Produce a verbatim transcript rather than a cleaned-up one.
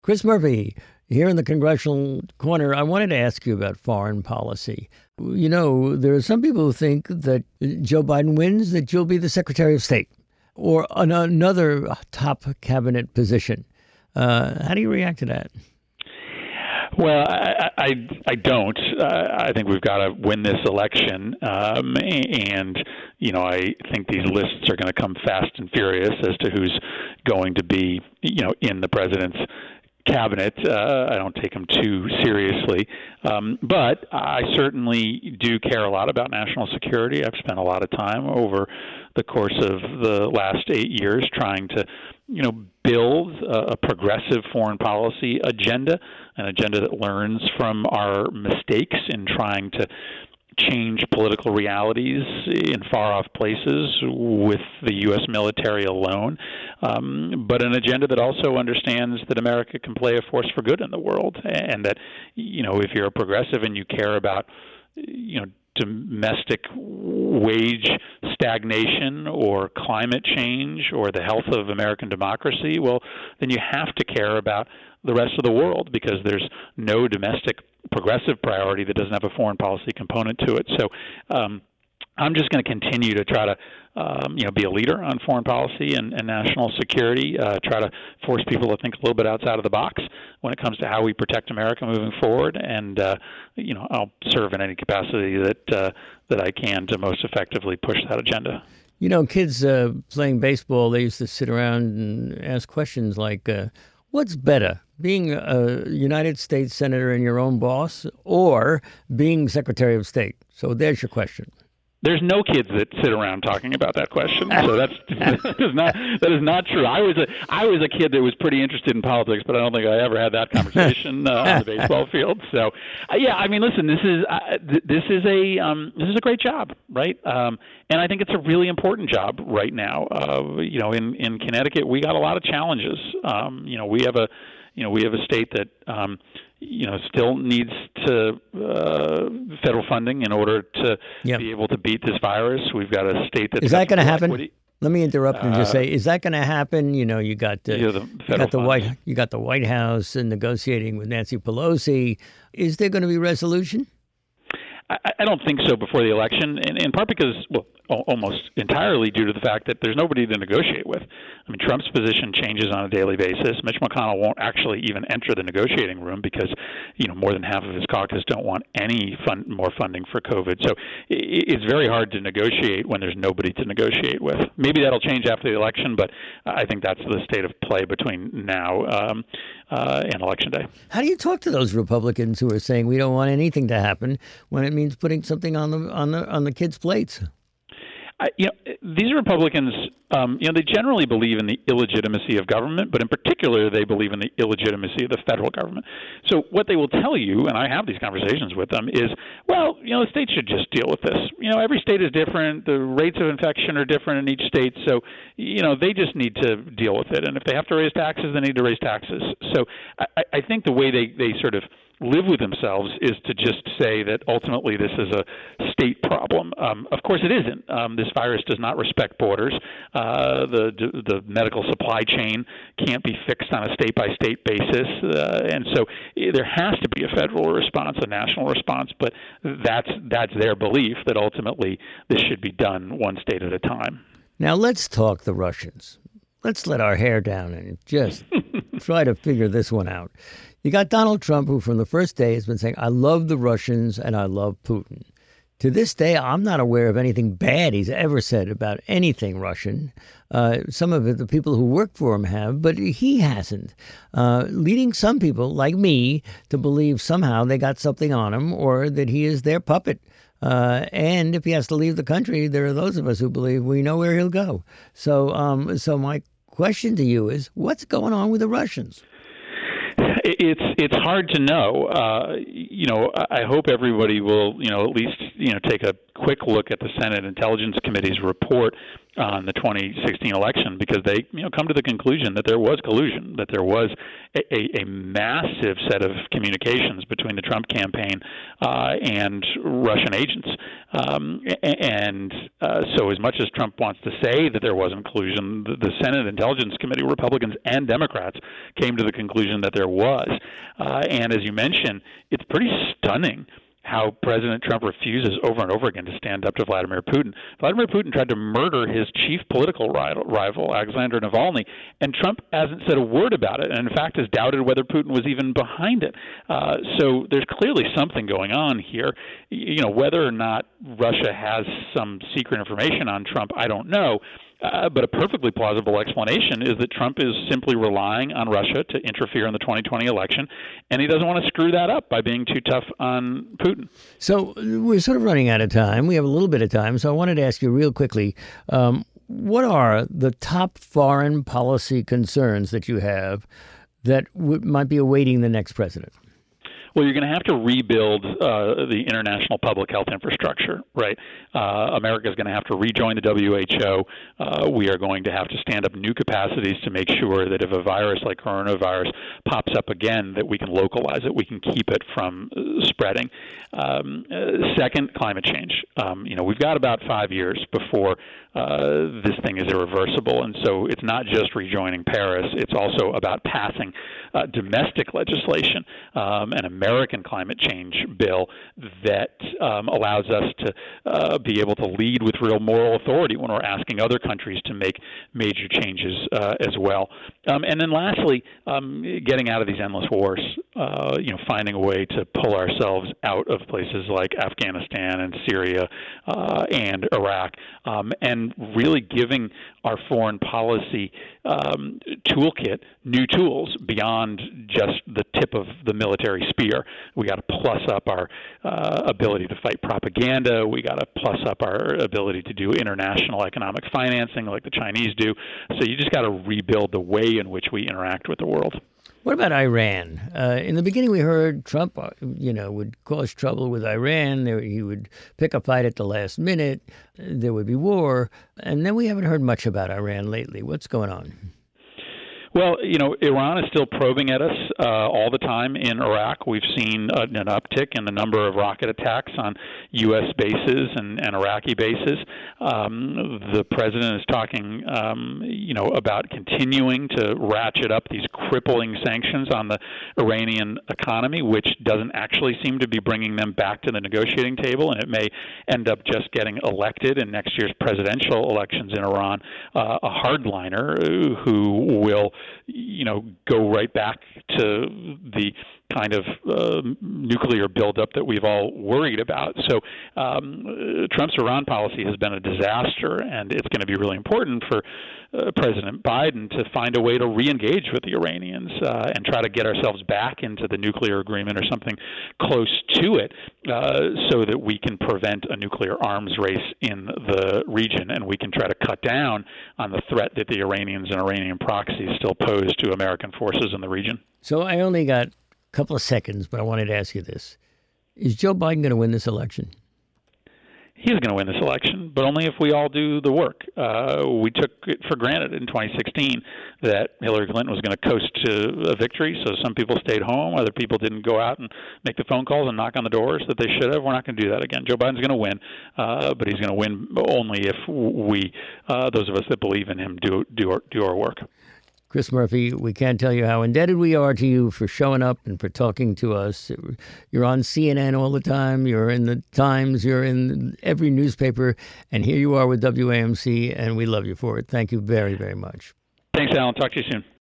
Chris Murphy, here in the Congressional Corner, I wanted to ask you about foreign policy. You know, there are some people who think that Joe Biden wins, that you'll be the Secretary of State or an- another top cabinet position. Uh, how do you react to that? Well, I I, I don't. Uh, I think we've got to win this election, um, and you know I think these lists are going to come fast and furious as to who's going to be, you know, in the president's cabinet. Uh, I don't take them too seriously, um, but I certainly do care a lot about national security. I've spent a lot of time over the course of the last eight years trying to, you know, build a, a progressive foreign policy agenda, an agenda that learns from our mistakes in trying to change political realities in far-off places with the U S military alone, um, but an agenda that also understands that America can play a force for good in the world, and that, you know, if you're a progressive and you care about, you know, domestic wage stagnation or climate change or the health of American democracy, well, then you have to care about the rest of the world, because there's no domestic progressive priority that doesn't have a foreign policy component to it. So um, I'm just going to continue to try to um, you know, be a leader on foreign policy and, and national security, uh, try to force people to think a little bit outside of the box when it comes to how we protect America moving forward. And, uh, you know, I'll serve in any capacity that, uh, that I can to most effectively push that agenda. You know, kids uh, playing baseball, they used to sit around and ask questions like, uh, what's better, being a United States Senator and your own boss, or being Secretary of State? So there's your question. There's no kids that sit around talking about that question, so that's that is not that is not true. I was a I was a kid that was pretty interested in politics, but I don't think I ever had that conversation uh, on the baseball field. So, uh, yeah, I mean, listen, this is uh, th- this is a um, this is a great job, right? Um, and I think it's a really important job right now. Uh, you know, in in Connecticut, we got a lot of challenges. Um, you know, we have a you know we have a state that um, you know, still needs to uh, federal funding in order to yep. be able to beat this virus. We've got a state that's is that going to happen? Equity. Let me interrupt and just say, is that going to happen? You know, you got uh, yeah, the you got the funds. White you got the White House and negotiating with Nancy Pelosi. Is there going to be resolution? I, I don't think so before the election, in, in part because, well, almost entirely due to the fact that there's nobody to negotiate with. I mean, Trump's position changes on a daily basis. Mitch McConnell won't actually even enter the negotiating room because, you know, more than half of his caucus don't want any fund, more funding for COVID. So it's very hard to negotiate when there's nobody to negotiate with. Maybe that'll change after the election, but I think that's the state of play between now um, uh, and Election Day. How do you talk to those Republicans who are saying we don't want anything to happen when it means putting something on the on the on the kids' plates? I, you know, these Republicans, um, you know, they generally believe in the illegitimacy of government, but in particular, they believe in the illegitimacy of the federal government. So what they will tell you, and I have these conversations with them, is, well, you know, the states should just deal with this. You know, every state is different. The rates of infection are different in each state. So, you know, they just need to deal with it. And if they have to raise taxes, they need to raise taxes. So I, I think the way they, they sort of live with themselves is to just say that ultimately this is a state problem. Um, of course it isn't. Um, this virus does not respect borders. Uh, the the medical supply chain can't be fixed on a state-by-state basis. Uh, and so there has to be a federal response, a national response, but that's that's their belief that ultimately this should be done one state at a time. Now let's talk the Russians. Let's let our hair down and just try to figure this one out. You got Donald Trump, who from the first day has been saying, I love the Russians and I love Putin. To this day, I'm not aware of anything bad he's ever said about anything Russian. Uh, some of it, the people who work for him have, but he hasn't. Uh, leading some people, like me, to believe somehow they got something on him or that he is their puppet. Uh, and if he has to leave the country, there are those of us who believe we know where he'll go. So, um, so my question to you is, what's going on with the Russians? It's it's hard to know. Uh, you know, I hope everybody will, you know, at least, you know, take a quick look at the Senate Intelligence Committee's report on the twenty sixteen election because they, you know, come to the conclusion that there was collusion, that there was a, a, a massive set of communications between the Trump campaign uh, and Russian agents. Um, and uh, so as much as Trump wants to say that there wasn't collusion, the, the Senate Intelligence Committee, Republicans and Democrats, came to the conclusion that there was. Uh, and as you mentioned, it's pretty stunning how President Trump refuses over and over again to stand up to Vladimir Putin. Vladimir Putin tried to murder his chief political rival, Alexander Navalny, and Trump hasn't said a word about it, and in fact has doubted whether Putin was even behind it. Uh, so there's clearly something going on here. You know, whether or not Russia has some secret information on Trump, I don't know. Uh, but a perfectly plausible explanation is that Trump is simply relying on Russia to interfere in the twenty twenty election, and he doesn't want to screw that up by being too tough on Putin. So we're sort of running out of time. We have a little bit of time, so I wanted to ask you real quickly, um, what are the top foreign policy concerns that you have that w- might be awaiting the next president? Well, you're going to have to rebuild uh, the international public health infrastructure, right? Uh, America is going to have to rejoin the W H O. Uh, we are going to have to stand up new capacities to make sure that if a virus like coronavirus pops up again, that we can localize it, we can keep it from uh, spreading. Um, uh, second, climate change. Um, you know, we've got about five years before uh, this thing is irreversible, and so it's not just rejoining Paris. It's also about passing uh, domestic legislation um, and American climate change bill that um, allows us to uh, be able to lead with real moral authority when we're asking other countries to make major changes uh, as well. Um, and then lastly, um, getting out of these endless wars, uh, you know, finding a way to pull ourselves out of places like Afghanistan and Syria uh, and Iraq, um, and really giving our foreign policy um, toolkit new tools beyond just the tip of the military spear. We got to plus up our uh, ability to fight propaganda. We got to plus up our ability to do international economic financing like the Chinese do. So you just got to rebuild the way in which we interact with the world. What about Iran? Uh, in the beginning, we heard Trump, uh, you know, would cause trouble with Iran. There, he would pick a fight at the last minute. There would be war. And then we haven't heard much about Iran lately. What's going on? Well, you know, Iran is still probing at us uh, all the time in Iraq. We've seen uh, an uptick in the number of rocket attacks on U S bases and, and Iraqi bases. Um, the president is talking, um, you know, about continuing to ratchet up these crippling sanctions on the Iranian economy, which doesn't actually seem to be bringing them back to the negotiating table, and it may end up just getting elected in next year's presidential elections in Iran, uh, a hardliner who will, you know, go right back to the kind of uh, nuclear buildup that we've all worried about. So um, Trump's Iran policy has been a disaster, and it's going to be really important for uh, President Biden to find a way to re-engage with the Iranians uh, and try to get ourselves back into the nuclear agreement or something close to it uh, so that we can prevent a nuclear arms race in the region, and we can try to cut down on the threat that the Iranians and Iranian proxies still pose to American forces in the region. So I only got couple of seconds, but I wanted to ask you this. Is Joe Biden going to win this election? He's going to win this election, but only if we all do the work. Uh, we took it for granted in twenty sixteen that Hillary Clinton was going to coast to a victory, so some people stayed home, other people didn't go out and make the phone calls and knock on the doors that they should have. We're not going to do that again. Joe Biden's going to win, uh, but he's going to win only if we, uh, those of us that believe in him, do, do, our, do our work. Chris Murphy, we can't tell you how indebted we are to you for showing up and for talking to us. You're on C N N all the time. You're in the Times. You're in every newspaper. And here you are with W A M C, and we love you for it. Thank you very, very much. Thanks, Alan. Talk to you soon.